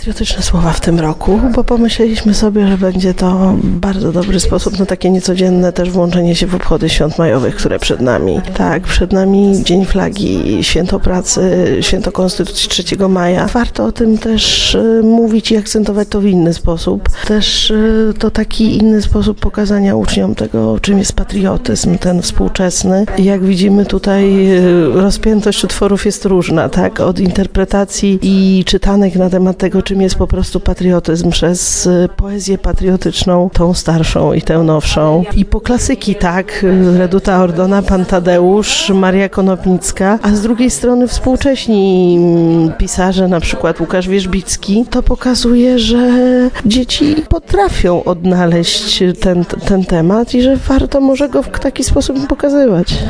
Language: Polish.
patriotyczne słowa w tym roku, bo pomyśleliśmy sobie, że będzie to bardzo dobry sposób na takie niecodzienne też włączenie się w obchody świąt majowych, które przed nami. Tak, przed nami Dzień Flagi, Święto Pracy, Święto Konstytucji 3 maja. Warto o tym też mówić i akcentować to w inny sposób. Też to taki inny sposób pokazania uczniom tego, czym jest patriotyzm, ten współczesny. Jak widzimy tutaj rozpiętość utworów jest różna, tak? Od interpretacji i czytanek na temat tego, czym jest po prostu patriotyzm, przez poezję patriotyczną, tą starszą i tę nowszą. I po klasyki, tak? Reduta Ordona, Pan Tadeusz, Maria Konopnicka, a z drugiej strony współcześni pisarze, na przykład Łukasz Wierzbicki. To pokazuje, że dzieci potrafią odnaleźć ten temat i że warto może go w taki sposób pokazywać.